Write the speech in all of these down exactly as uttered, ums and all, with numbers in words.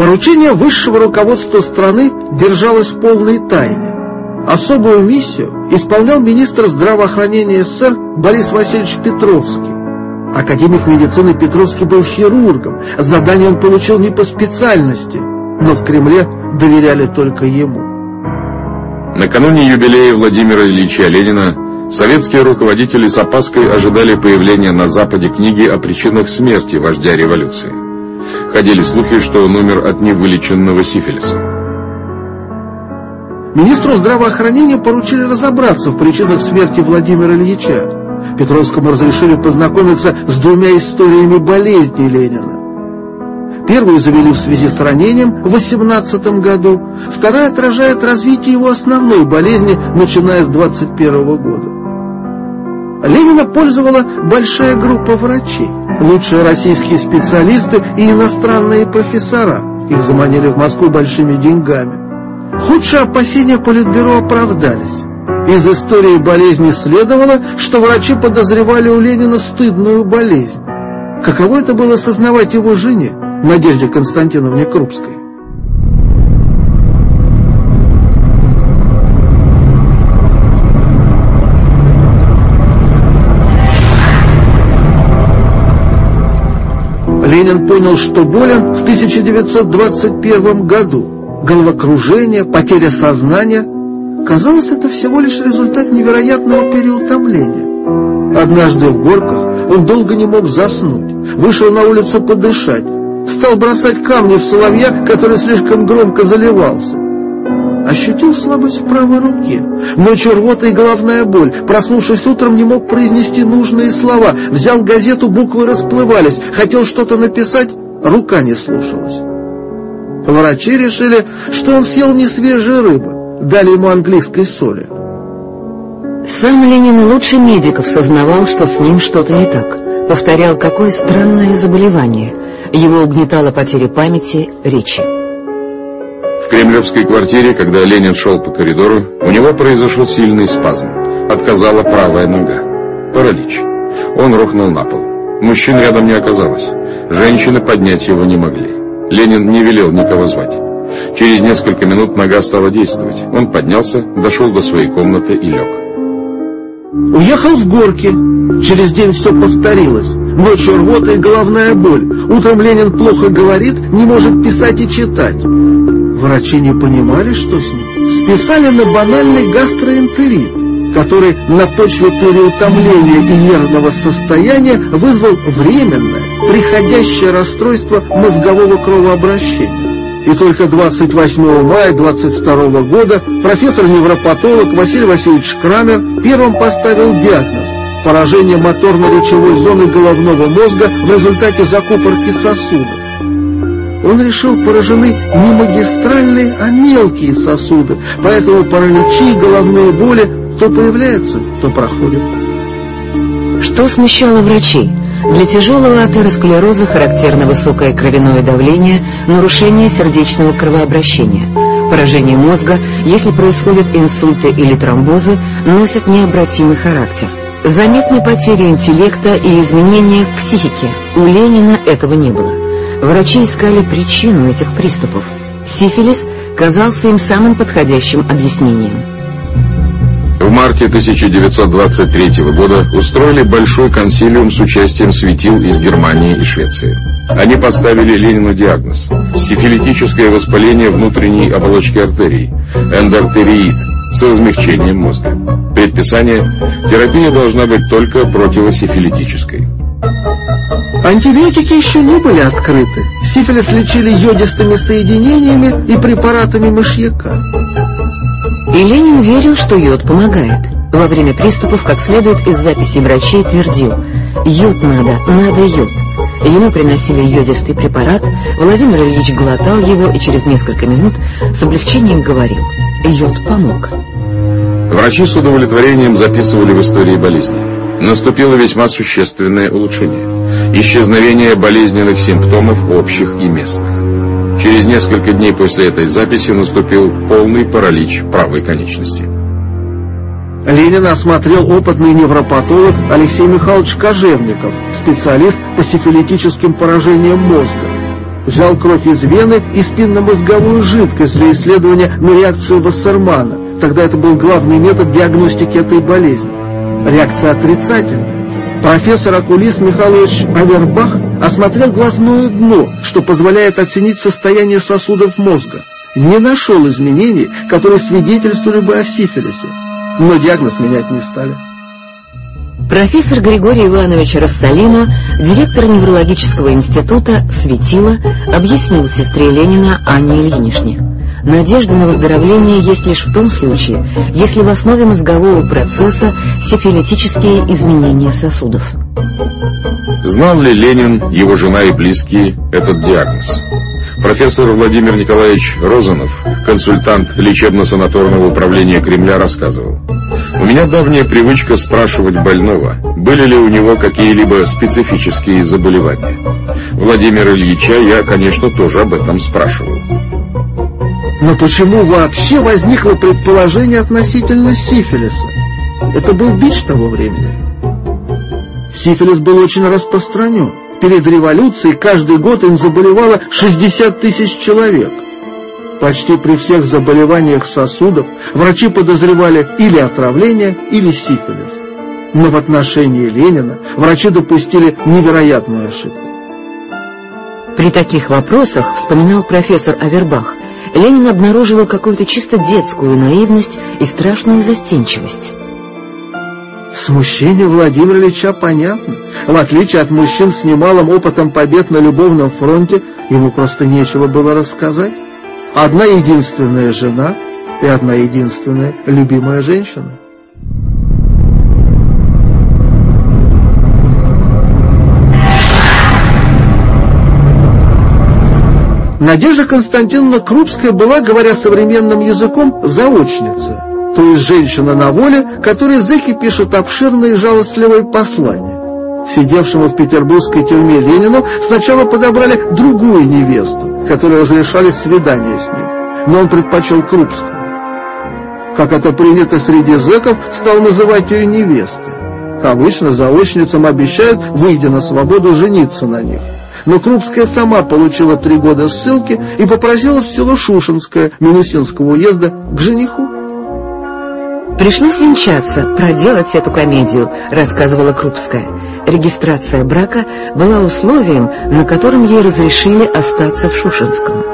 Поручение высшего руководства страны держалось в полной тайне. Особую миссию исполнял министр здравоохранения СССР Борис Васильевич Петровский. Академик медицины Петровский был хирургом, задание он получил не по специальности, но в Кремле доверяли только ему. Накануне юбилея Владимира Ильича Ленина советские руководители с опаской ожидали появления на Западе книги о причинах смерти вождя революции. Ходили слухи, что он умер от невылеченного сифилиса. Министру здравоохранения поручили разобраться в причинах смерти Владимира Ильича. Петровскому разрешили познакомиться с двумя историями болезни Ленина. Первую завели в связи с ранением в восемнадцатом году, вторая отражает развитие его основной болезни, начиная с двадцать первого года. Ленина пользовала большая группа врачей, лучшие российские специалисты и иностранные профессора. Их заманили в Москву большими деньгами. Худшие опасения Политбюро оправдались. Из истории болезни следовало, что врачи подозревали у Ленина стыдную болезнь. Каково это было сознавать его жене, Надежде Константиновне Крупской? Ленин понял, что болен в тысяча девятьсот двадцать первом году. Головокружение, потеря сознания. Казалось, это всего лишь результат невероятного переутомления. Однажды в Горках он долго не мог заснуть. Вышел на улицу подышать. Стал бросать камни в соловья, который слишком громко заливался. Ощутил слабость в правой руке. Ночью рвота и головная боль. Проснувшись утром, не мог произнести нужные слова. Взял газету, буквы расплывались. Хотел что-то написать, рука не слушалась. Врачи решили, что он съел несвежей рыбы. Дали ему английской соли. Сам Ленин лучше медиков сознавал, что с ним что-то не так. Повторял, какое странное заболевание. Его угнетала потеря памяти, речи. В кремлевской квартире, когда Ленин шел по коридору, у него произошел сильный спазм. Отказала правая нога. Паралич. Он рухнул на пол. Мужчин рядом не оказалось. Женщины поднять его не могли. Ленин не велел никого звать. Через несколько минут нога стала действовать. Он поднялся, дошел до своей комнаты и лег. Уехал в Горки. Через день все повторилось. Ночью рвота и головная боль. Утром Ленин плохо говорит, не может писать и читать. Врачи не понимали, что с ним. Списали на банальный гастроэнтерит, который на почве переутомления и нервного состояния вызвал временное, приходящее расстройство мозгового кровообращения. И только двадцать восьмого мая двадцать второго года профессор-невропатолог Василий Васильевич Крамер первым поставил диагноз – поражение моторно-речевой зоны головного мозга в результате закупорки сосудов. Он решил, поражены не магистральные, а мелкие сосуды, поэтому параличи и головные боли то появляются, то проходят. Что смущало врачей? Для тяжелого атеросклероза характерно высокое кровяное давление, нарушение сердечного кровообращения. Поражение мозга, если происходят инсульты или тромбозы, носят необратимый характер. Заметны потери интеллекта и изменения в психике. У Ленина этого не было. Врачи искали причину этих приступов. Сифилис казался им самым подходящим объяснением. В марте тысяча девятьсот двадцать третьего года устроили большой консилиум с участием светил из Германии и Швеции. Они поставили Ленину диагноз – сифилитическое воспаление внутренней оболочки артерий, эндоартериит, с размягчением мозга. Предписание – терапия должна быть только противосифилитической. Антибиотики еще не были открыты. Сифилис лечили йодистыми соединениями и препаратами мышьяка. И Ленин верил, что йод помогает. Во время приступов, как следует из записей врачей, твердил: «Йод надо, надо йод». Ему приносили йодистый препарат, Владимир Ильич глотал его и через несколько минут с облегчением говорил: «Йод помог». Врачи с удовлетворением записывали в истории болезни. Наступило весьма существенное улучшение. Исчезновение болезненных симптомов общих и местных. Через несколько дней после этой записи наступил полный паралич правой конечности. Ленина осмотрел опытный невропатолог Алексей Михайлович Кожевников, специалист по сифилитическим поражениям мозга. Взял кровь из вены и спинномозговую жидкость для исследования на реакцию Вассермана. Тогда это был главный метод диагностики этой болезни. Реакция отрицательная. Профессор окулист Михайлович Авербах осмотрел глазное дно, что позволяет оценить состояние сосудов мозга. Не нашел изменений, которые свидетельствовали бы о сифилисе. Но диагноз менять не стали. Профессор Григорий Иванович Рассалима, директор неврологического института «Светило», объяснил сестре Ленина Анне Ильиничне: надежда на выздоровление есть лишь в том случае, если в основе мозгового процесса сифилитические изменения сосудов. Знал ли Ленин, его жена и близкие этот диагноз? Профессор Владимир Николаевич Розанов, консультант лечебно-санаторного управления Кремля, рассказывал: у меня давняя привычка спрашивать больного, были ли у него какие-либо специфические заболевания. Владимира Ильича я, конечно, тоже об этом спрашивал. Но почему вообще возникло предположение относительно сифилиса? Это был бич того времени. Сифилис был очень распространен. Перед революцией каждый год им заболевало шестьдесят тысяч человек. Почти при всех заболеваниях сосудов врачи подозревали или отравление, или сифилис. Но в отношении Ленина врачи допустили невероятную ошибку. При таких вопросах, вспоминал профессор Авербах, Ленин обнаруживал какую-то чисто детскую наивность и страшную застенчивость. Смущение Владимира Ильича понятно. В отличие от мужчин с немалым опытом побед на любовном фронте, ему просто нечего было рассказать. Одна единственная жена и одна единственная любимая женщина. Надежда Константиновна Крупская была, говоря современным языком, заочница, то есть женщина на воле, которой зэки пишут обширные и жалостливые послания. Сидевшему в петербургской тюрьме Ленину сначала подобрали другую невесту, которой разрешали свидания с ним, но он предпочел Крупскую. Как это принято среди зэков, стал называть ее невестой. Обычно заочницам обещают, выйдя на свободу, жениться на них. Но Крупская сама получила три года ссылки и попросилась в село Шушенское Минусинского уезда к жениху. «Пришлось венчаться, проделать эту комедию», — рассказывала Крупская. Регистрация брака была условием, на котором ей разрешили остаться в Шушенском.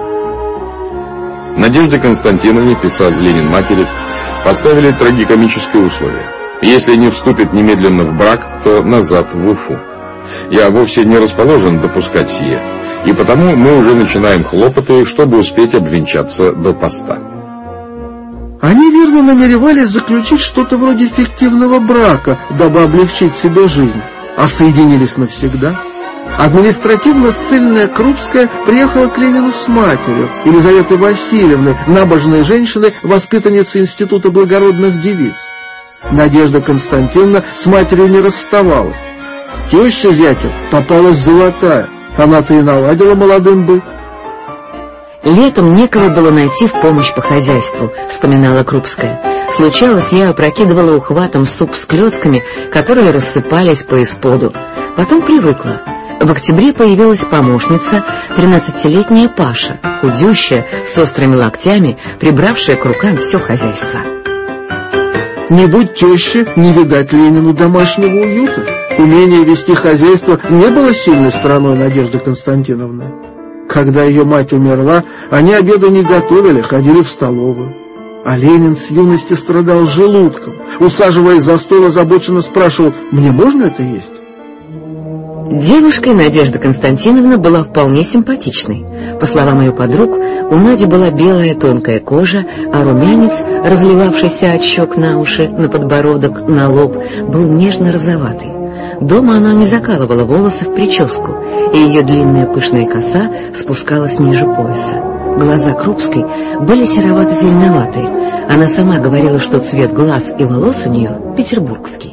Надежде Константиновне, писал Ленин матери, поставили трагикомическое условие: если не вступит немедленно в брак, то назад в Уфу. Я вовсе не расположен допускать сие, и потому мы уже начинаем хлопоты, чтобы успеть обвенчаться до поста. Они верно намеревались заключить что-то вроде фиктивного брака, дабы облегчить себе жизнь, а соединились навсегда. Административно ссыльная Крупская приехала к Ленину с матерью, Елизаветой Васильевной, набожной женщиной, воспитанницей Института благородных девиц. Надежда Константиновна с матерью не расставалась. Теща зятю попалась золотая, она-то и наладила молодым быть. «Летом некого было найти в помощь по хозяйству», — вспоминала Крупская. «Случалось, я опрокидывала ухватом суп с клёцками, которые рассыпались по исподу. Потом привыкла. В октябре появилась помощница, тринадцатилетняя Паша, худющая, с острыми локтями, прибравшая к рукам все хозяйство». Не будь тещи, не видать Ленину домашнего уюта. Умение вести хозяйство не было сильной стороной Надежды Константиновны. Когда ее мать умерла, они обеда не готовили, ходили в столовую. А Ленин с юности страдал желудком. Усаживаясь за стол, озабоченно спрашивал: «Мне можно это есть?» Девушкой Надежда Константиновна была вполне симпатичной. По словам ее подруг, у Нади была белая тонкая кожа, а румянец, разливавшийся от щек на уши, на подбородок, на лоб, был нежно-розоватый. Дома она не закалывала волосы в прическу, и ее длинная пышная коса спускалась ниже пояса. Глаза Крупской были серовато-зеленоватые. Она сама говорила, что цвет глаз и волос у нее петербургский.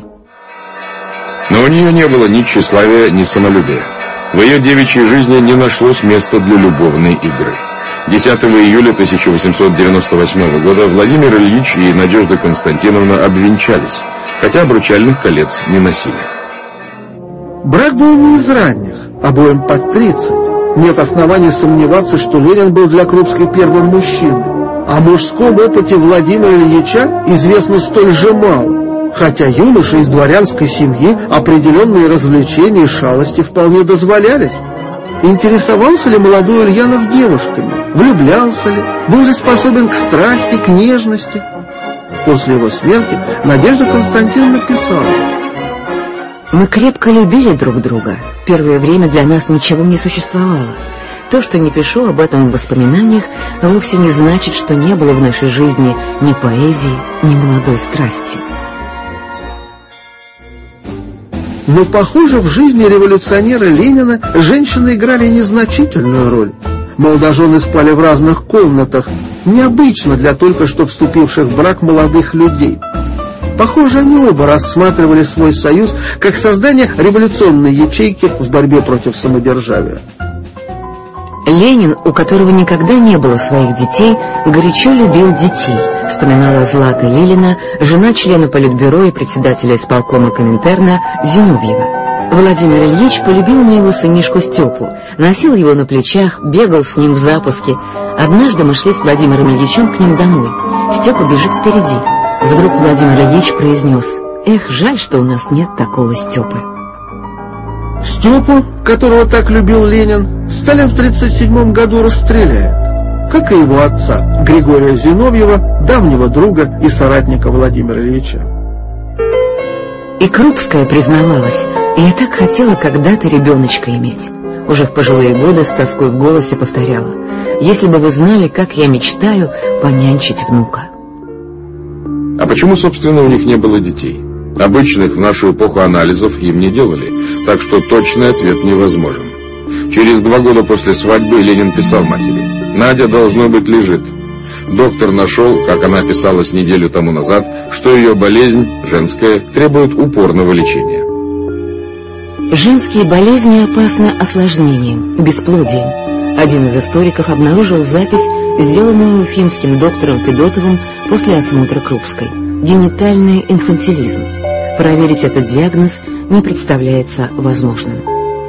Но у нее не было ни тщеславия, ни самолюбия. В ее девичьей жизни не нашлось места для любовной игры. десятого июля тысяча восемьсот девяносто восьмого года Владимир Ильич и Надежда Константиновна обвенчались, хотя обручальных колец не носили. Брак был не из ранних, обоим под тридцать. Нет оснований сомневаться, что Ленин был для Крупской первым мужчиной. О мужском опыте Владимира Ильича известно столь же мало, хотя юноше из дворянской семьи определенные развлечения и шалости вполне дозволялись. Интересовался ли молодой Ульянов девушками? Влюблялся ли? Был ли способен к страсти, к нежности? После его смерти Надежда Константиновна писала: «Мы крепко любили друг друга. Первое время для нас ничего не существовало. То, что не пишу об этом в воспоминаниях, вовсе не значит, что не было в нашей жизни ни поэзии, ни молодой страсти». Но, похоже, в жизни революционера Ленина женщины играли незначительную роль. Молодожены спали в разных комнатах, необычно для только что вступивших в брак молодых людей. Похоже, они оба рассматривали свой союз как создание революционной ячейки в борьбе против самодержавия. Ленин, у которого никогда не было своих детей, горячо любил детей, вспоминала Злата Лилина, жена члена Политбюро и председателя исполкома Коминтерна Зиновьева. Владимир Ильич полюбил моего сынишку Степу, носил его на плечах, бегал с ним в запуске. Однажды мы шли с Владимиром Ильичем к ним домой. Степа бежит впереди. Вдруг Владимир Ильич произнес: «Эх, жаль, что у нас нет такого Степы». Степу, которого так любил Ленин, Сталин в тридцать седьмом году расстреляет, как и его отца, Григория Зиновьева, давнего друга и соратника Владимира Ильича. И Крупская признавалась: «Я так хотела когда-то ребеночка иметь». Уже в пожилые годы с тоской в голосе повторяла: «Если бы вы знали, как я мечтаю понянчить внука». А почему, собственно, у них не было детей? Обычных в нашу эпоху анализов им не делали, так что точный ответ невозможен. Через два года после свадьбы Ленин писал матери: «Надя, должно быть, лежит». Доктор нашел, как она писалась неделю тому назад, что ее болезнь, женская, требует упорного лечения. Женские болезни опасны осложнением, бесплодием. Один из историков обнаружил запись, сделанную уфимским доктором Федотовым после осмотра Крупской: генитальный инфантилизм. Проверить этот диагноз не представляется возможным.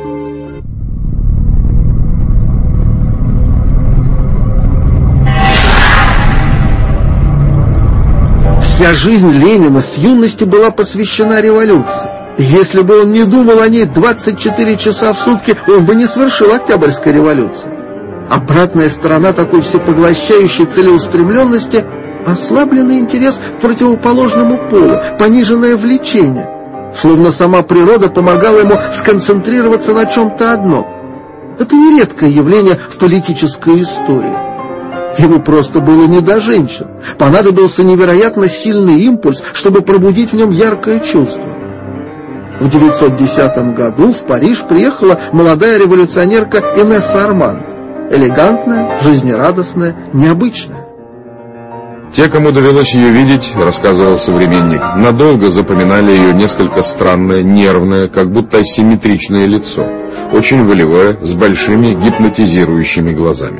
Вся жизнь Ленина с юности была посвящена революции. Если бы он не думал о ней двадцать четыре часа в сутки, он бы не совершил Октябрьской революции. Обратная сторона такой всепоглощающей целеустремленности — ослабленный интерес к противоположному полу, пониженное влечение. Словно сама природа помогала ему сконцентрироваться на чем-то одном. Это нередкое явление в политической истории. Ему просто было не до женщин. Понадобился невероятно сильный импульс, чтобы пробудить в нем яркое чувство. В девятьсот десятом году в Париж приехала молодая революционерка Инесса Арманд. Элегантная, жизнерадостная, необычная. Те, кому довелось ее видеть, рассказывал современник, надолго запоминали ее несколько странное, нервное, как будто асимметричное лицо, очень волевое, с большими гипнотизирующими глазами.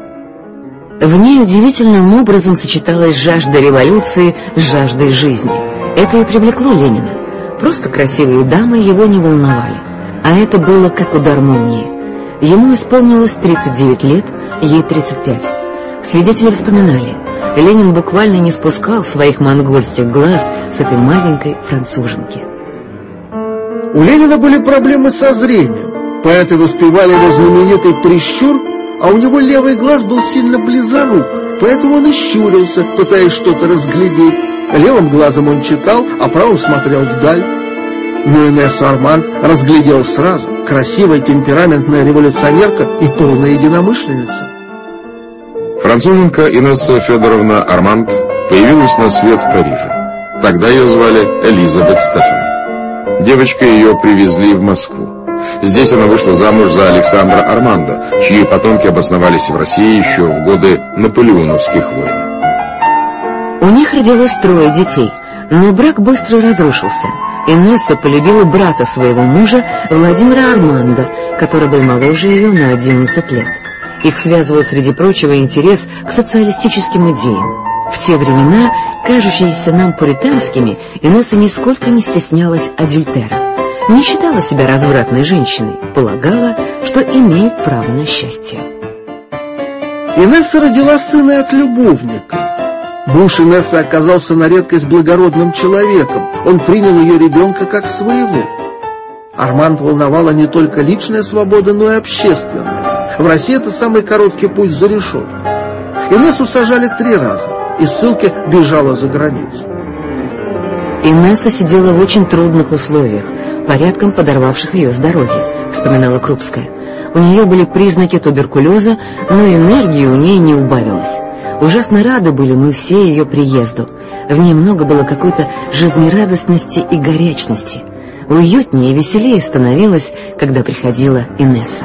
В ней удивительным образом сочеталась жажда революции с жаждой жизни. Это и привлекло Ленина. Просто красивые дамы его не волновали, а это было как удар молнии. Ему исполнилось тридцать девять лет, ей тридцать пять. Свидетели вспоминали: Ленин буквально не спускал своих монгольских глаз с этой маленькой француженки. У Ленина были проблемы со зрением. Поэты воспевали его знаменитый прищур, а у него левый глаз был сильно близорук, поэтому он и щурился, пытаясь что-то разглядеть. Левым глазом он читал, а правым смотрел вдаль. Но Инессу Арманд разглядел сразу: красивая, темпераментная революционерка и полная единомышленница. Француженка Инесса Федоровна Арманд появилась на свет в Париже. Тогда ее звали Элизабет Стефан. Девочкой ее привезли в Москву. Здесь она вышла замуж за Александра Арманда, чьи потомки обосновались в России еще в годы наполеоновских войн. У них родилось трое детей, но брак быстро разрушился. Инесса полюбила брата своего мужа, Владимира Арманда, который был моложе ее на одиннадцать лет. Их связывал, среди прочего, интерес к социалистическим идеям. В те времена, кажущиеся нам пуританскими, Инесса нисколько не стеснялась адюльтера. Не считала себя развратной женщиной, полагала, что имеет право на счастье. Инесса родила сына от любовника. Муж Инессы оказался на редкость благородным человеком. Он принял ее ребенка как своего. Арманд волновала не только личная свобода, но и общественная. В России это самый короткий путь за решетку. Инессу сажали три раза. Из ссылки бежала за границу. Инесса сидела в очень трудных условиях, порядком подорвавших ее здоровье, вспоминала Крупская. У нее были признаки туберкулеза, но энергии у ней не убавилось. Ужасно рады были мы все ее приезду. В ней много было какой-то жизнерадостности и горячности. Уютнее и веселее становилось, когда приходила Инесса.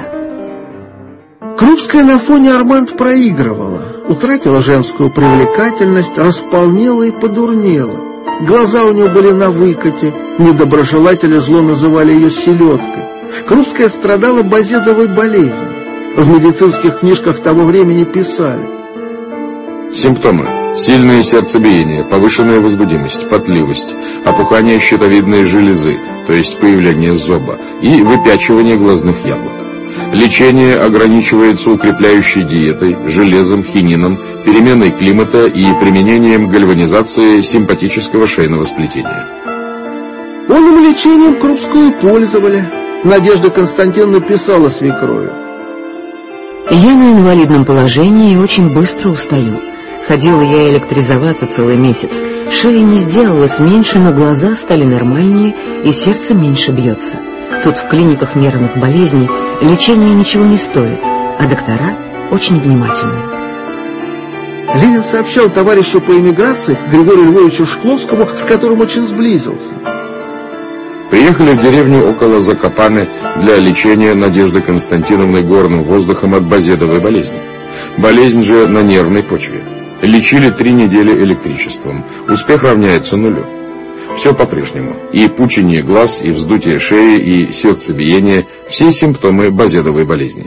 Крупская на фоне Арманд проигрывала, утратила женскую привлекательность, располнела и подурнела. Глаза у нее были на выкате, недоброжелатели зло называли ее селедкой. Крупская страдала базедовой болезнью. В медицинских книжках того времени писали: симптомы: сильное сердцебиение, повышенная возбудимость, потливость, опухание щитовидной железы, то есть появление зоба, и выпячивание глазных яблок. Лечение ограничивается укрепляющей диетой, железом, хинином, переменой климата и применением гальванизации симпатического шейного сплетения. Онным лечением Крупскую пользовали. Надежда Константиновна писала свекрови: «Я на инвалидном положении и очень быстро устаю. Ходила я электризоваться целый месяц. Шея не сделалась меньше, но глаза стали нормальнее и сердце меньше бьется. Тут в клиниках нервных болезней лечение ничего не стоит, а доктора очень внимательные». Ленин сообщал товарищу по эмиграции Григорию Львовичу Шкловскому, с которым очень сблизился: приехали в деревню около Закопаны для лечения Надежды Константиновны горным воздухом от базедовой болезни. Болезнь же на нервной почве. Лечили три недели электричеством. Успех равняется нулю. Все по-прежнему. И пучение глаз, и вздутие шеи, и сердцебиение. Все симптомы базедовой болезни.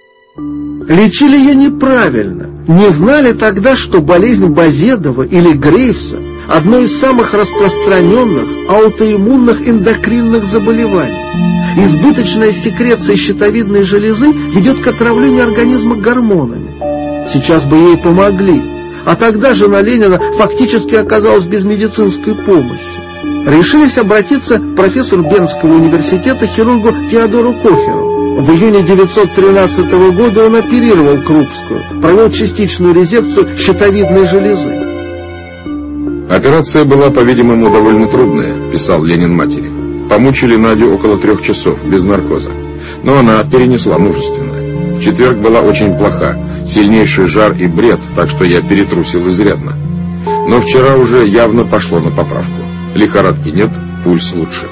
Лечили ее неправильно. Не знали тогда, что болезнь Базедова или Грейвса – одно из самых распространенных аутоиммунных эндокринных заболеваний. Избыточная секреция щитовидной железы ведет к отравлению организма гормонами. Сейчас бы ей помогли, а тогда жена Ленина фактически оказалась без медицинской помощи. Решились обратиться к профессору Бернского университета, хирургу Теодору Кохеру. В июне девятьсот тринадцатого года он оперировал Крупскую, провел частичную резекцию щитовидной железы. Операция была, по-видимому, довольно трудная, писал Ленин матери. Помучили Надю около трех часов, без наркоза. Но она перенесла мужественно. В четверг была очень плоха, сильнейший жар и бред, так что я перетрусил изрядно. Но вчера уже явно пошло на поправку. Лихорадки нет, пульс лучше.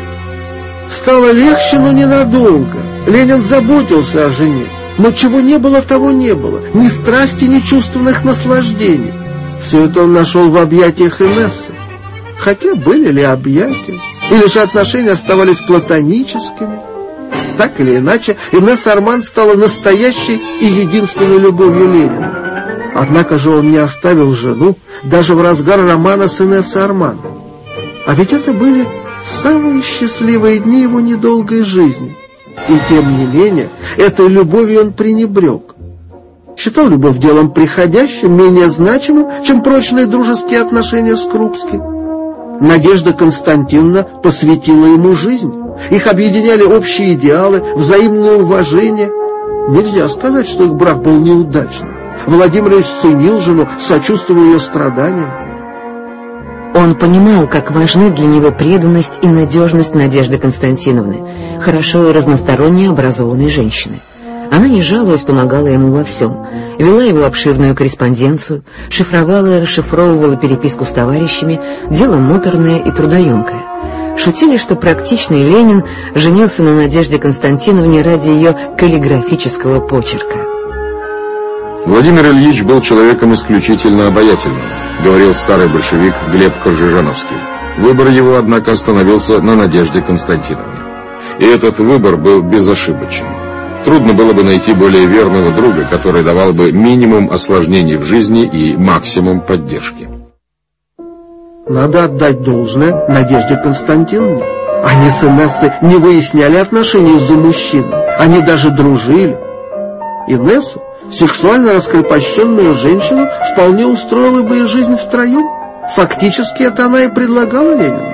Стало легче, но ненадолго. Ленин заботился о жене. Но чего не было, того не было. Ни страсти, ни чувственных наслаждений. Все это он нашел в объятиях Инессы. Хотя были ли объятия? Или же отношения оставались платоническими? Так или иначе, Инесса Арманд стала настоящей и единственной любовью Ленина. Однако же он не оставил жену даже в разгар романа с Инессой Арманд. А ведь это были самые счастливые дни его недолгой жизни. И тем не менее, этой любовью он пренебрег. Считал любовь делом приходящим, менее значимым, чем прочные дружеские отношения с Крупским. Надежда Константиновна посвятила ему жизнь. Их объединяли общие идеалы, взаимное уважение. Нельзя сказать, что их брак был неудачным. Владимир Ильич ценил жену, сочувствовал ее страданиям. Он понимал, как важны для него преданность и надежность Надежды Константиновны, хорошо и разносторонне образованной женщины. Она, не жалуясь, помогала ему во всем, вела его обширную корреспонденцию, шифровала и расшифровывала переписку с товарищами, дело муторное и трудоемкое. Шутили, что практичный Ленин женился на Надежде Константиновне ради ее каллиграфического почерка. Владимир Ильич был человеком исключительно обаятельным, говорил старый большевик Глеб Коржижановский. Выбор его, однако, остановился на Надежде Константиновне. И этот выбор был безошибочен. Трудно было бы найти более верного друга, который давал бы минимум осложнений в жизни и максимум поддержки. Надо отдать должное Надежде Константиновне. Они с Инессой не выясняли отношения из-за мужчины. Они даже дружили. Инессу, сексуально раскрепощенную женщину, вполне устроила бы и жизнь втроем. Фактически это она и предлагала Ленину.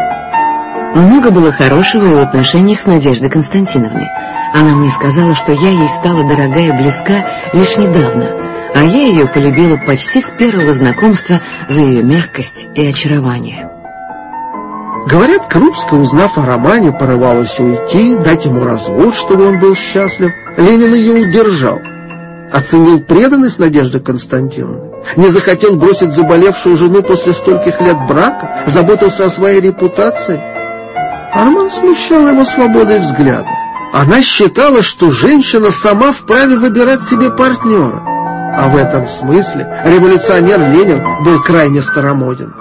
Много было хорошего и в отношениях с Надеждой Константиновной. Она мне сказала, что я ей стала дорога и близка лишь недавно, а я ее полюбила почти с первого знакомства за ее мягкость и очарование. Говорят, Крупская, узнав о романе, порывалась уйти, дать ему развод, чтобы он был счастлив. Ленин ее удержал. Оценил преданность Надежды Константиновны, не захотел бросить заболевшую жену после стольких лет брака, заботился о своей репутации. Арман смущал его свободой взглядов. Она считала, что женщина сама вправе выбирать себе партнера. А в этом смысле революционер Ленин был крайне старомоден.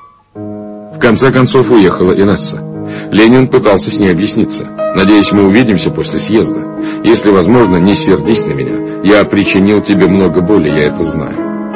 В конце концов уехала Инесса. Ленин пытался с ней объясниться. «Надеюсь, мы увидимся после съезда. Если возможно, не сердись на меня. Я причинил тебе много боли, я это знаю».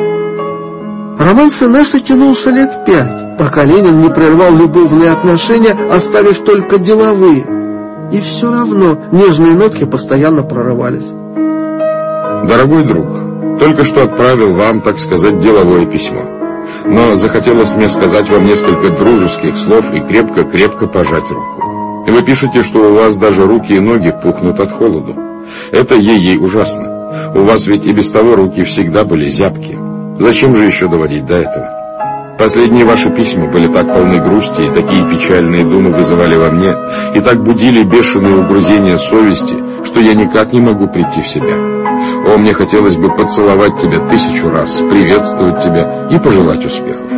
Роман с Инессой тянулся лет пять, пока Ленин не прервал любовные отношения, оставив только деловые. И все равно нежные нотки постоянно прорывались. «Дорогой друг, только что отправил вам, так сказать, деловое письмо. Но захотелось мне сказать вам несколько дружеских слов и крепко-крепко пожать руку. Вы пишете, что у вас даже руки и ноги пухнут от холоду. Это ей-ей ужасно. У вас ведь и без того руки всегда были зябкие. Зачем же еще доводить до этого? Последние ваши письма были так полны грусти, и такие печальные думы вызывали во мне, и так будили бешеные угрызения совести, что я никак не могу прийти в себя. О, мне хотелось бы поцеловать тебя тысячу раз, приветствовать тебя и пожелать успехов».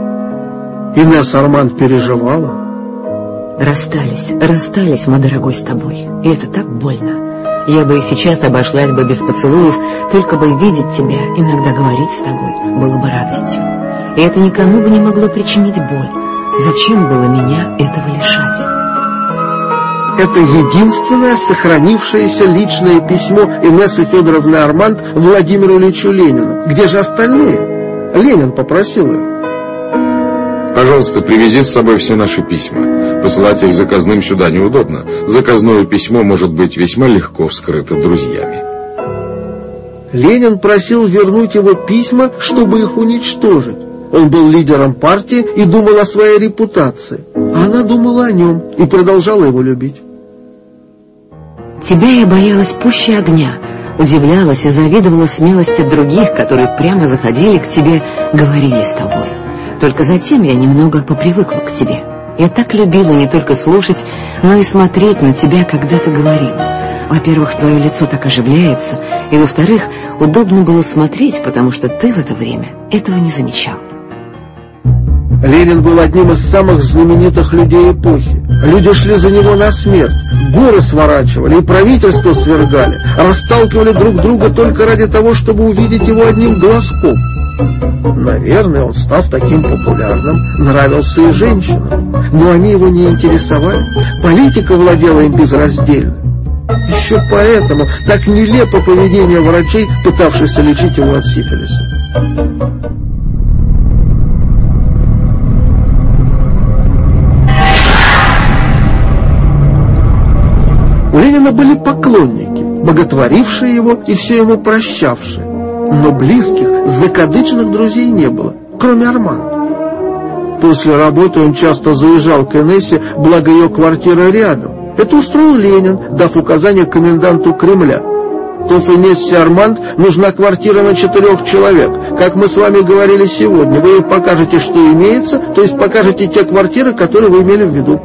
Инесса Арман переживала. Расстались, расстались, мой дорогой, с тобой. И это так больно. Я бы и сейчас обошлась бы без поцелуев, только бы видеть тебя, иногда говорить с тобой, было бы радостью. И это никому бы не могло причинить боль. Зачем было меня этого лишать? Это единственное сохранившееся личное письмо Инессы Федоровны Арманд Владимиру Ильичу Ленину. Где же остальные? Ленин попросил их. «Пожалуйста, привези с собой все наши письма. Посылать их заказным сюда неудобно. Заказное письмо может быть весьма легко вскрыто друзьями». Ленин просил вернуть его письма, чтобы их уничтожить. Он был лидером партии и думал о своей репутации. А она думала о нем и продолжала его любить. Тебя я боялась пуще огня, удивлялась и завидовала смелости других, которые прямо заходили к тебе, говорили с тобой. Только затем я немного попривыкла к тебе. Я так любила не только слушать, но и смотреть на тебя, когда ты говорила. Во-первых, твое лицо так оживляется, и, во-вторых, удобно было смотреть, потому что ты в это время этого не замечал. Ленин был одним из самых знаменитых людей эпохи. Люди шли за него на смерть, горы сворачивали и правительство свергали, расталкивали друг друга только ради того, чтобы увидеть его одним глазком. Наверное, он, став таким популярным, нравился и женщинам, но они его не интересовали. Политика владела им безраздельно. Еще поэтому так нелепо поведение врачей, пытавшихся лечить его от сифилиса. У Ленина были поклонники, боготворившие его и все ему прощавшие. Но близких, закадычных друзей не было, кроме Арманда. После работы он часто заезжал к Инессе, благо ее квартира рядом. Это устроил Ленин, дав указание коменданту Кремля. То в Инессе Арманд нужна квартира на четырех человек. Как мы с вами говорили сегодня, вы ей покажете, что имеется, то есть покажете те квартиры, которые вы имели в виду.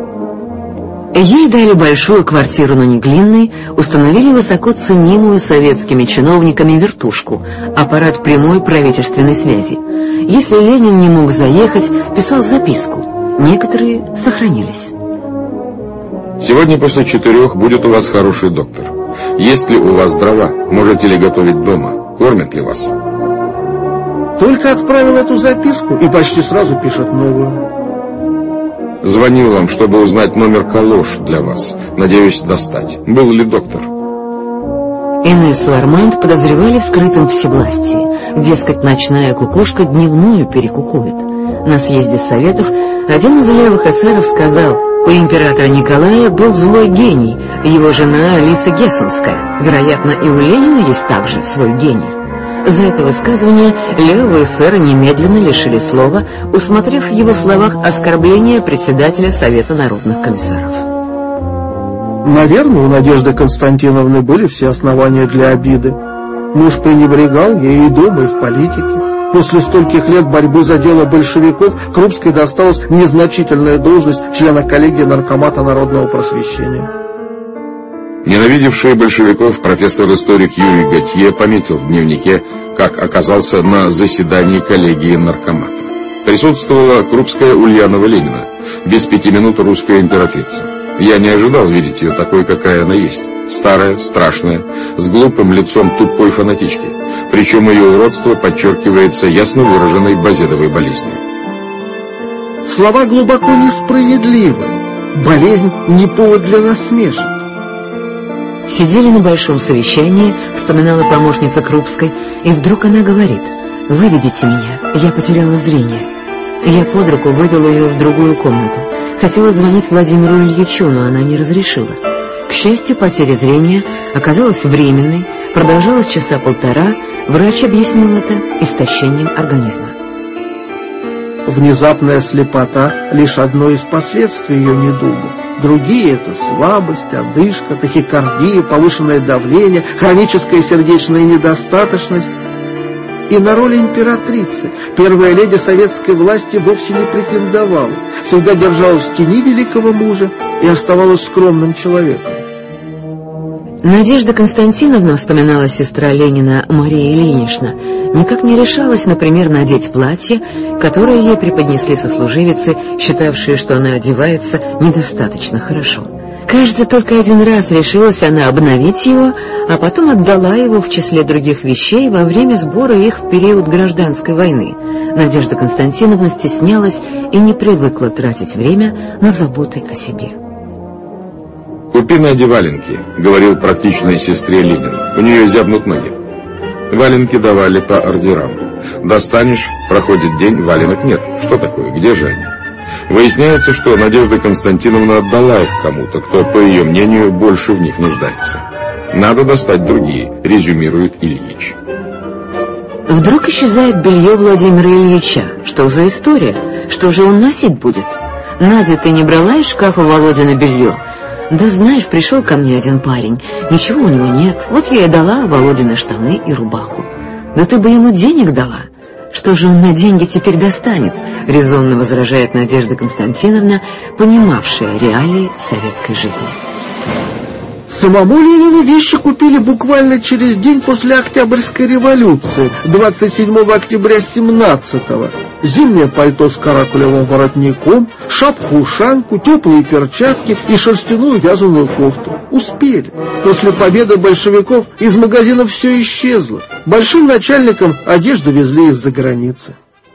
Ей дали большую квартиру на Неглинной, установили высоко ценимую советскими чиновниками вертушку, аппарат прямой правительственной связи. Если Ленин не мог заехать, писал записку. Некоторые сохранились. «Сегодня после четырех будет у вас хороший доктор. Есть ли у вас дрова? Можете ли готовить дома? Кормят ли вас?» Только отправил эту записку и почти сразу пишет новую. «Звонил вам, чтобы узнать номер калош для вас. Надеюсь достать. Был ли доктор?» Инессу Арманд подозревали в скрытом всевластии. Дескать, ночная кукушка дневную перекукует. На съезде советов один из левых эсеров сказал: У императора Николая был злой гений, его жена Лиса Гессенская. Вероятно, и у Ленина есть также свой гений. За это высказывание левые эсеры немедленно лишили слова, усмотрев в его словах оскорбление председателя Совета народных комиссаров. Наверное, у Надежды Константиновны были все основания для обиды. Муж пренебрегал ей и дома, и в политике. После стольких лет борьбы за дело большевиков Крупской досталась незначительная должность члена коллегии Наркомата народного просвещения. Ненавидевший большевиков профессор-историк Юрий Готье пометил в дневнике, как оказался на заседании коллегии Наркомата. Присутствовала Крупская Ульянова Ленина, без пяти минут русская императрица. Я не ожидал видеть ее такой, какая она есть. Старая, страшная, с глупым лицом тупой фанатички. Причем ее уродство подчеркивается ясно выраженной базедовой болезнью. Слова глубоко несправедливы. Болезнь не повод для насмешек. Сидели на большом совещании, вспоминала помощница Крупской, и вдруг она говорит: «Выведите меня, я потеряла зрение». Я под руку вывела ее в другую комнату. Хотела звонить Владимиру Ильичу, но она не разрешила. К счастью, потеря зрения оказалась временной, продолжалась часа полтора, врач объяснил это истощением организма. Внезапная слепота — лишь одно из последствий ее недуга. Другие — это слабость, одышка, тахикардия, повышенное давление, хроническая сердечная недостаточность. И на роль императрицы первая леди советской власти вовсе не претендовала, всегда держалась в тени великого мужа и оставалась скромным человеком. Надежда Константиновна, вспоминала сестра Ленина Мария Ильинична, никак не решалась, например, надеть платье, которое ей преподнесли сослуживицы, считавшие, что она одевается недостаточно хорошо. Кажется, только один раз решилась она обновить его, а потом отдала его в числе других вещей во время сбора их в период гражданской войны. Надежда Константиновна стеснялась и не привыкла тратить время на заботы о себе. «Купи Наде валенки», — говорил практичной сестре Ленин. «У нее зябнут ноги». Валенки давали по ордерам. Достанешь, проходит день, валенок нет. Что такое? Где же они? Выясняется, что Надежда Константиновна отдала их кому-то, кто, по ее мнению, больше в них нуждается. Надо достать другие, резюмирует Ильич. Вдруг исчезает белье Владимира Ильича. Что за история? Что же он носить будет? Надя, ты не брала из шкафа Володина белье? Да знаешь, пришел ко мне один парень, ничего у него нет. Вот я и дала Володины штаны и рубаху. Да ты бы ему денег дала. Что же он на деньги теперь достанет? Резонно возражает Надежда Константиновна, понимавшая реалии советской жизни. Самому Ленину вещи купили буквально через день после Октябрьской революции, двадцать седьмого октября семнадцатого. Зимнее пальто с каракулевым воротником, шапку-ушанку, теплые перчатки и шерстяную вязаную кофту. Успели. После победы большевиков из магазинов все исчезло. Большим начальникам одежду везли из-за границы.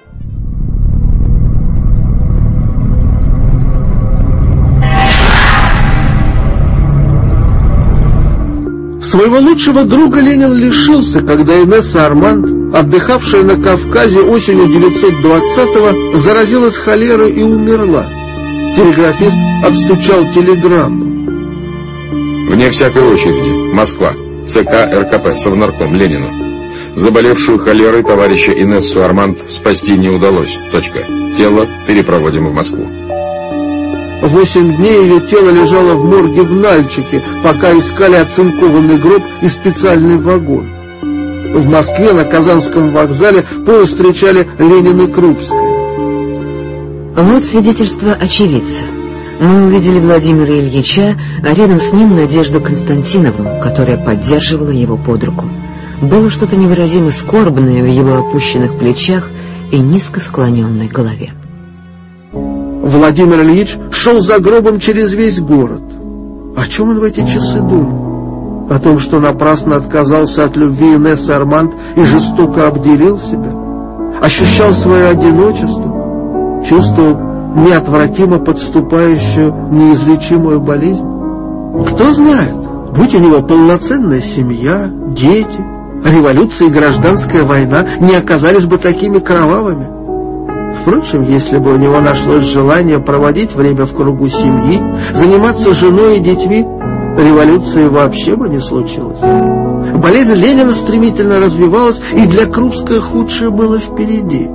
Своего лучшего друга Ленин лишился, когда Инесса Арманд, отдыхавшая на Кавказе осенью девятьсот двадцатого, заразилась холерой и умерла. Телеграфист отстучал телеграмму. Вне всякой очереди. Москва. ЦК РКП. Совнарком Ленину. Заболевшую холерой товарища Инессу Арманд спасти не удалось. Точка. Тело перепроводим в Москву. Восемь дней ее тело лежало в морге в Нальчике, пока искали оцинкованный гроб и специальный вагон. В Москве на Казанском вокзале поезд встречали Ленин и Крупская. Вот свидетельство очевидца. Мы увидели Владимира Ильича, а рядом с ним Надежду Константиновну, которая поддерживала его под руку. Было что-то невыразимо скорбное в его опущенных плечах и низко склоненной голове. Владимир Ильич шел за гробом через весь город. О чем он в эти часы думал? О том, что напрасно отказался от любви Инессы Арманд и жестоко обделил себя? Ощущал свое одиночество? Чувствовал неотвратимо подступающую неизлечимую болезнь? Кто знает, будь у него полноценная семья, дети, революция и гражданская война не оказались бы такими кровавыми. Впрочем, если бы у него нашлось желание проводить время в кругу семьи, заниматься женой и детьми, революции вообще бы не случилось. Болезнь Ленина стремительно развивалась, и для Крупской худшее было впереди.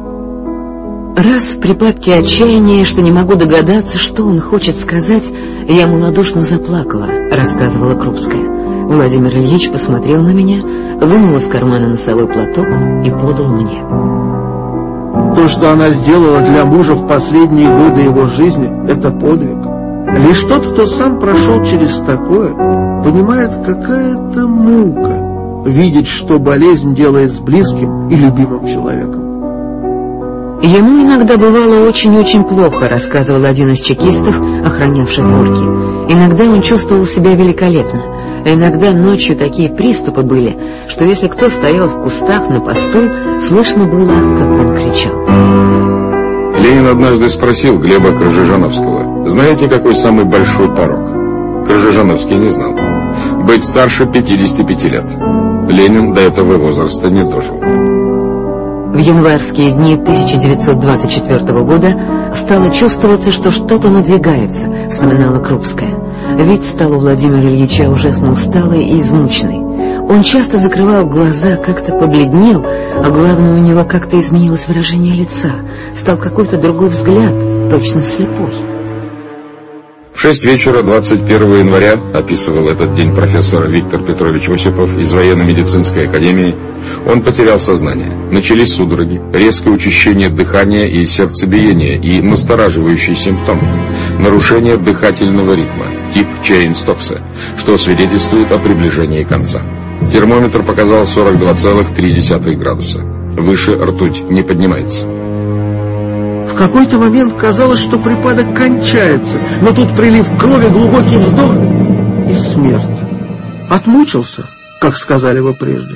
Раз в припадке отчаяния, что не могу догадаться, что он хочет сказать, я малодушно заплакала, рассказывала Крупская. Владимир Ильич посмотрел на меня, вынул из кармана носовой платок и подал мне. То, что она сделала для мужа в последние годы его жизни, это подвиг. Лишь тот, кто сам прошел через такое, понимает, какая это мука видеть, что болезнь делает с близким и любимым человеком. Ему иногда бывало очень-очень плохо, рассказывал один из чекистов, охранявших Горки. Иногда он чувствовал себя великолепно, а иногда ночью такие приступы были, что если кто стоял в кустах на посту, слышно было, как он кричал. Ленин однажды спросил Глеба Крыжижановского: знаете, какой самый большой порок? Крыжижановский не знал. Быть старше пятидесяти пяти лет. Ленин до этого возраста не дожил. В январские дни тысяча девятьсот двадцать четвёртого года стало чувствоваться, что что-то надвигается, вспоминала Крупская. Вид стал у Владимира Ильича ужасно усталый и измученный. Он часто закрывал глаза, как-то побледнел, а главное, у него как-то изменилось выражение лица. Стал какой-то другой взгляд, точно слепой. В шесть вечера двадцать первого января, описывал этот день профессор Виктор Петрович Осипов из военно-медицинской академии, он потерял сознание. Начались судороги, резкое учащение дыхания и сердцебиения и настораживающие симптомы. Нарушение дыхательного ритма, тип Чейн-Стокса, что свидетельствует о приближении конца. Термометр показал сорок два целых три десятых градуса. Выше ртуть не поднимается. В какой-то момент казалось, что припадок кончается, но тут прилив крови, глубокий вздох и смерть. Отмучился, как сказали бы прежде.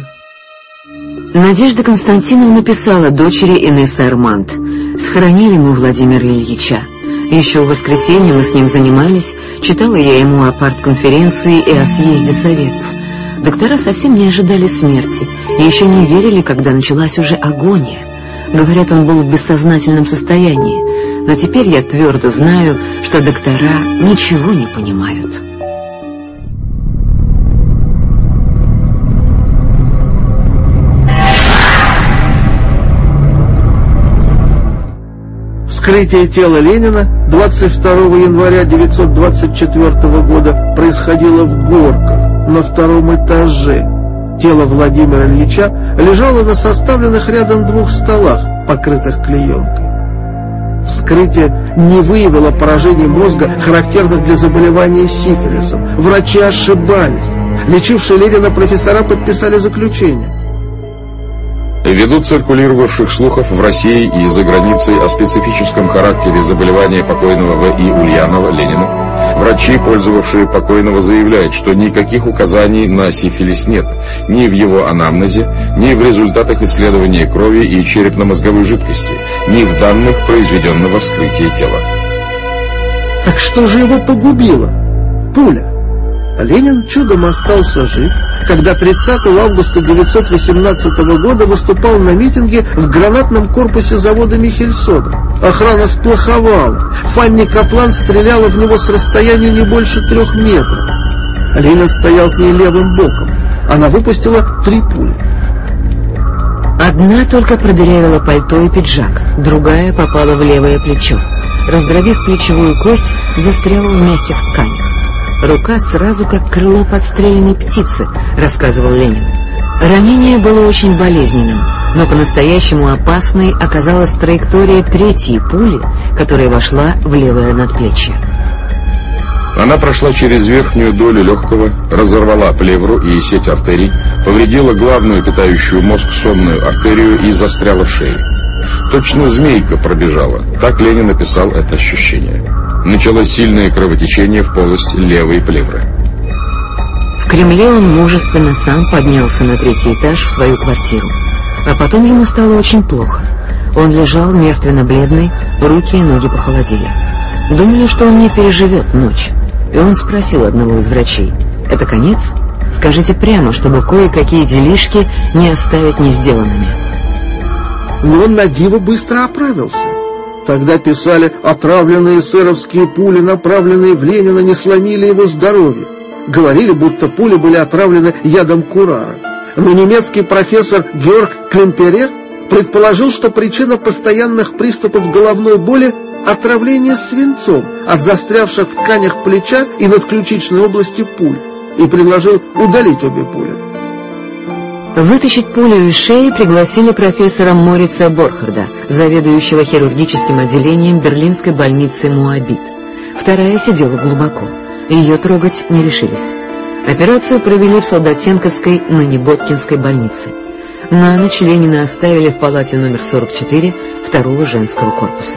Надежда Константиновна писала дочери Инессы Арманд: «Схоронили мы Владимира Ильича. Еще в воскресенье мы с ним занимались, читала я ему о партконференции и о съезде советов. Доктора совсем не ожидали смерти и еще не верили, когда началась уже агония. Говорят, он был в бессознательном состоянии, но теперь я твердо знаю, что доктора ничего не понимают». Вскрытие тела Ленина двадцать второго января тысяча девятьсот двадцать четвёртого года происходило в Горках, на втором этаже. Тело Владимира Ильича лежало на составленных рядом двух столах, покрытых клеенкой. Вскрытие не выявило поражений мозга, характерных для заболевания сифилисом. Врачи ошибались. Лечившие Ленина профессора подписали заключение. Ввиду циркулировавших слухов в России и за границей о специфическом характере заболевания покойного В И Ульянова Ленина, врачи, пользовавшие покойного, заявляют, что никаких указаний на сифилис нет ни в его анамнезе, ни в результатах исследования крови и черепно-мозговой жидкости, ни в данных произведенного вскрытия тела. Так что же его погубило? Пуля. Ленин чудом остался жив, когда тридцатого августа тысяча девятьсот восемнадцатого года выступал на митинге в гранатном корпусе завода Михельсона. Охрана сплоховала. Фанни Каплан стреляла в него с расстояния не больше трех метров. Ленин стоял к ней левым боком. Она выпустила три пули. Одна только продырявила пальто и пиджак, другая попала в левое плечо. Раздробив плечевую кость, застряла в мягких тканях. Рука сразу как крыло подстреленной птицы, рассказывал Ленин. Ранение было очень болезненным, но по-настоящему опасной оказалась траектория третьей пули, которая вошла в левое надплечье. Она прошла через верхнюю долю легкого, разорвала плевру и сеть артерий, повредила главную питающую мозг сонную артерию и застряла в шее. Точно змейка пробежала, так Ленин описал это ощущение. Началось сильное кровотечение в полость левой плевры. В Кремле он мужественно сам поднялся на третий этаж в свою квартиру. А потом ему стало очень плохо. Он лежал мертвенно-бледный, руки и ноги похолодели. Думали, что он не переживет ночь. И он спросил одного из врачей: «Это конец? Скажите прямо, чтобы кое-какие делишки не оставить не сделанными». но он на диво быстро оправился. Тогда писали, отравленные эсеровские пули, направленные в Ленина, не сломили его здоровье. Говорили, будто пули были отравлены ядом курара. Но немецкий профессор Георг Клемперер предположил, что причина постоянных приступов головной боли – отравление свинцом от застрявших в тканях плеча и надключичной области пуль, и предложил удалить обе пули. Вытащить пулю из шеи пригласили профессора Морица Борхарда, заведующего хирургическим отделением берлинской больницы Моабит. Вторая сидела глубоко. Ее трогать не решились. Операцию провели в Солдатенковской, ныне Боткинской больнице. На ночь Ленина оставили в палате номер сорок четыре второго женского корпуса.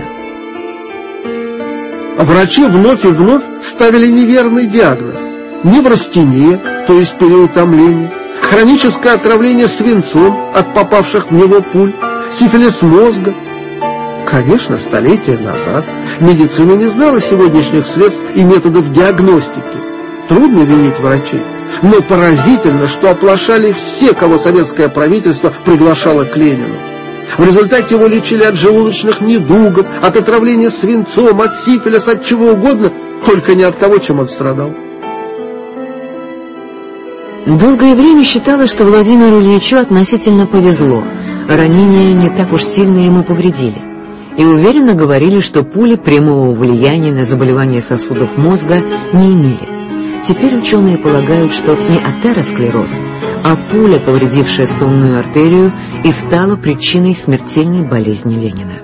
Врачи вновь и вновь ставили неверный диагноз. Неврастения, то есть переутомление, хроническое отравление свинцом от попавших в него пуль, сифилис мозга. Конечно, столетия назад медицина не знала сегодняшних средств и методов диагностики. Трудно винить врачей, но поразительно, что оплошали все, кого советское правительство приглашало к Ленину. В результате его лечили от желудочных недугов, от отравления свинцом, от сифилиса, от чего угодно, только не от того, чем он страдал. Долгое время считалось, что Владимиру Ильичу относительно повезло. Ранения не так уж сильно ему повредили. И уверенно говорили, что пули прямого влияния на заболевания сосудов мозга не имели. Теперь ученые полагают, что не атеросклероз, а пуля, повредившая сонную артерию, и стала причиной смертельной болезни Ленина.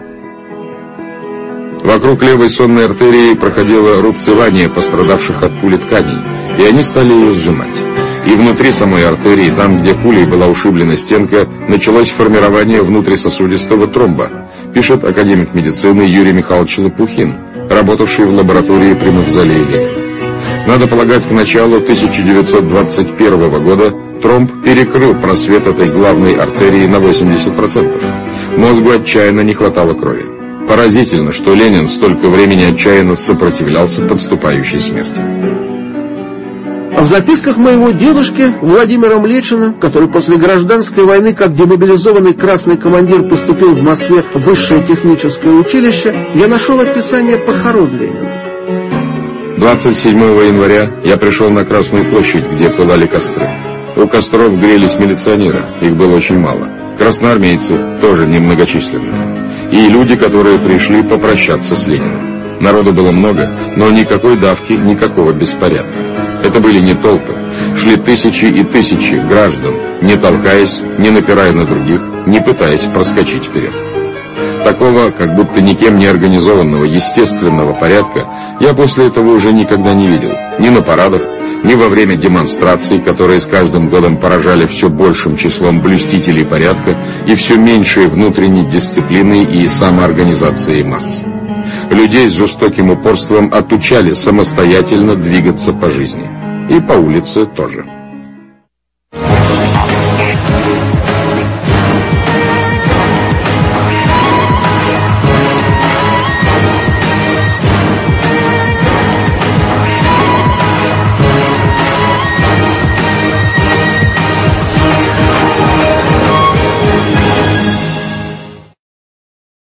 Вокруг левой сонной артерии проходило рубцевание пострадавших от пули тканей, и они стали ее сжимать. И внутри самой артерии, там, где пулей была ушиблена стенка, началось формирование внутрисосудистого тромба, пишет академик медицины Юрий Михайлович Лопухин, работавший в лаборатории при мавзолее Ленина. Надо полагать, к началу тысяча девятьсот двадцать первого года тромб перекрыл просвет этой главной артерии на восемьдесят процентов. Мозгу отчаянно не хватало крови. Поразительно, что Ленин столько времени отчаянно сопротивлялся подступающей смерти. В записках моего дедушки Владимира Млечина, который после гражданской войны как демобилизованный красный командир поступил в Москве в высшее техническое училище, я нашел описание похорон Ленина. двадцать седьмого января я пришел на Красную площадь, где пылали костры. У костров грелись милиционеры, их было очень мало. Красноармейцы, тоже немногочисленные. И люди, которые пришли попрощаться с Лениным. Народу было много, но никакой давки, никакого беспорядка. Это были не толпы. Шли тысячи и тысячи граждан, не толкаясь, не напирая на других, не пытаясь проскочить вперед. Такого, как будто никем не организованного естественного порядка, я после этого уже никогда не видел. Ни на парадах, ни во время демонстраций, которые с каждым годом поражали все большим числом блюстителей порядка и все меньшей внутренней дисциплиной и самоорганизацией масс. Людей с жестоким упорством отучали самостоятельно двигаться по жизни. И по улице тоже.